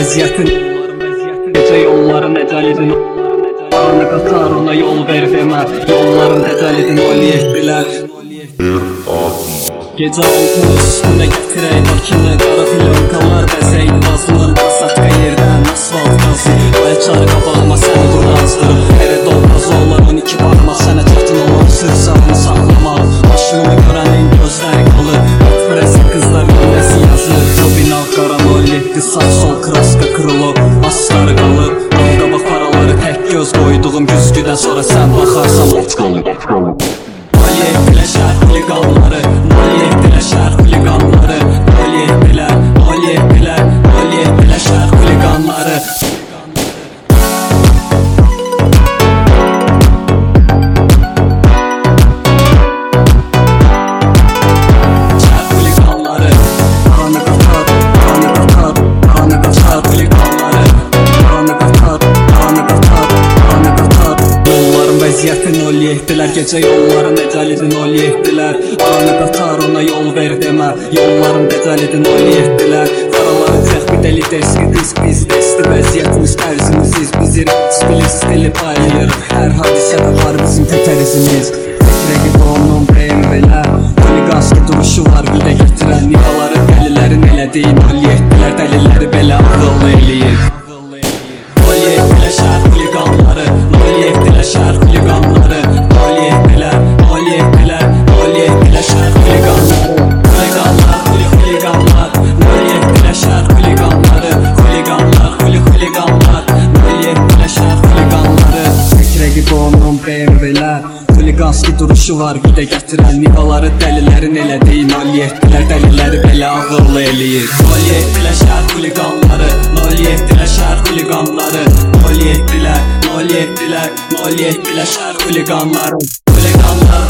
vəziyyətin Gecə yolların əcəlidin Qaranı qatar ona yol ver demə Yolların əcəlidin oli etdilər Gecə oldu üstünə gətirək Bakını qara filankalar bəzək Bazılır basatka yerdən asfalt qazı Ayçar qabağıma səni qurazdırım Ərə dolmaz olar 12 parmaq Sənə çətin olan sırsamını saxlamaq Başımı görənin gözləri qalır Fırəsi qızlar gülləsi yazır Robina qaran olletdi saç sol kraska kırılıb Asları qalıb Qabaq paraları tək göz qoyduğum güzgüdən sonra sən baxarsan Mali etdilər şəhər xuliqanları Mali etdilər şəhər xuliqanları Mali etdilər, mali etdilər Mali etdilər şəhər xuliqanları Şəhər xuliqanları Qaranı qatar, qaranı qatar Qaranı qatar xuliqanları Qaranı qatar, qaranı qatar Qaranı qatar Yolların vəziyyətin oli etdilər Gecə yolların əcəlidin oli etdilər Qaranı qatar ona yol ver demə Yolların əcəlidin oli etdilər Qaraları tək bir dəli deski disk biz desti Vəziyyətimiz tərzimisiz Bizi stili stili paylayır Hər hadisədə var bizim tətərizimiz Rəqib onun BMW-lər Holiqanski duruşu var gülə gətirən Nihaları dəlilərin elədiyin oli etdilər Dəliləri belə ağıllı eləyir Oli etdilər şəhər xuliqanları Oli etdilər şəhər xuliqanları Oli etdilər, oli etdilər Oli etdilər şəhər xuliqanları Xuliqanlar, xuliqanlar Oli etdilər şəhər xuliqanları Xuliqanlar, xuliqanlar Oli etdilər şəhər xuliqanları Tək rəqib onun BMW-lər Holiqanski duruşu var gülə gətirən Nihaları dəlilərin elədiyin oli etdilər Dəliləri belə ağıllı eləyir Oli etdilər şəhər xuliqanları Oli etdilər şəhər xuliqanları Oli etdilər, oli etdilər Oli etdilər şəhər xuliqanları Xuliqanlar